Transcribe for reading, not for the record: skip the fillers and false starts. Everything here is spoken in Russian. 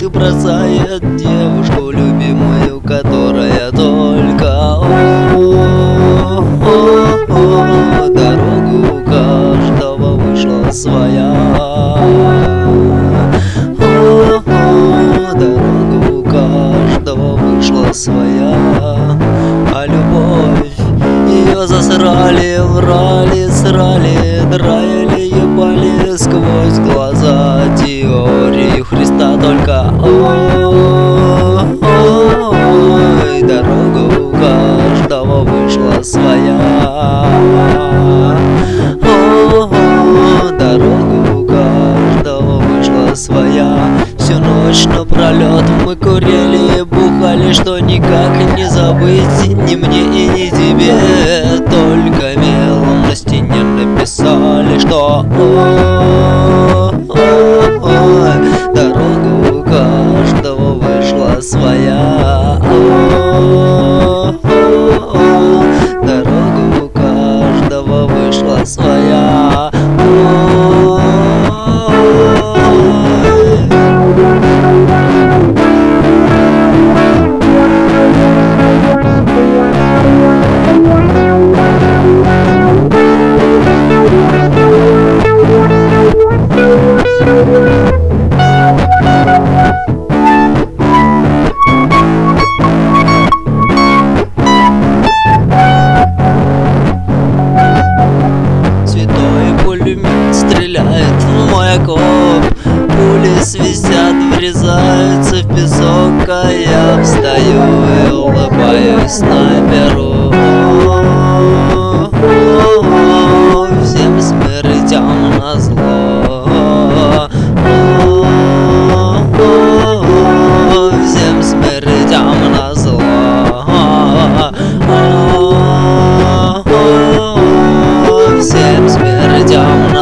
и бросает девушку любимую, которая только дорогу у каждого вышла своя. Дорога у каждого вышла своя. А любовь ее засрали, врали, срали, драили, ебали сквозь глаза. Теорию Христа только дорога у каждого вышла своя. Дорога у каждого вышла своя. Всю ночь напролет мы курили, бухали, что никак не забыть ни мне и ни тебе. Только мелом на стене написали, что дорога у каждого вышла своя. Дорога у каждого вышла своя. Стреляет в мой окоп, пули свистят, врезаются в песок, а я встаю и улыбаюсь снайперу. Всем смертям назло. Всем смертям назло. Всем смертям